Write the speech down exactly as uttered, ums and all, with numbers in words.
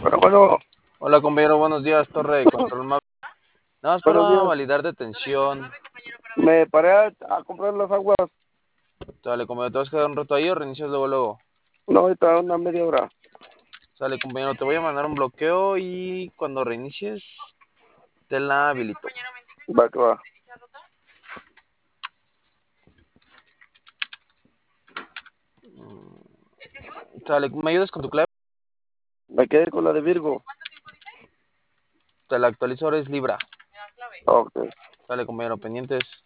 Pero bueno, Hola compañero, buenos días, torre de control Mac. Nada más buenos para días. validar detención. Me paré a, a comprar las aguas. Sale compañero, ¿te vas a quedar un rato ahí o reinicias luego luego? No, ahorita una media hora. Sale compañero, te voy a mandar un bloqueo y cuando reinicies te la habilito. Va que va. Sale, ¿me ayudas con tu clave? Me quedé con la de Virgo. Te la actualizo, ahora es Libra. Ok. Sale compañero, pendientes.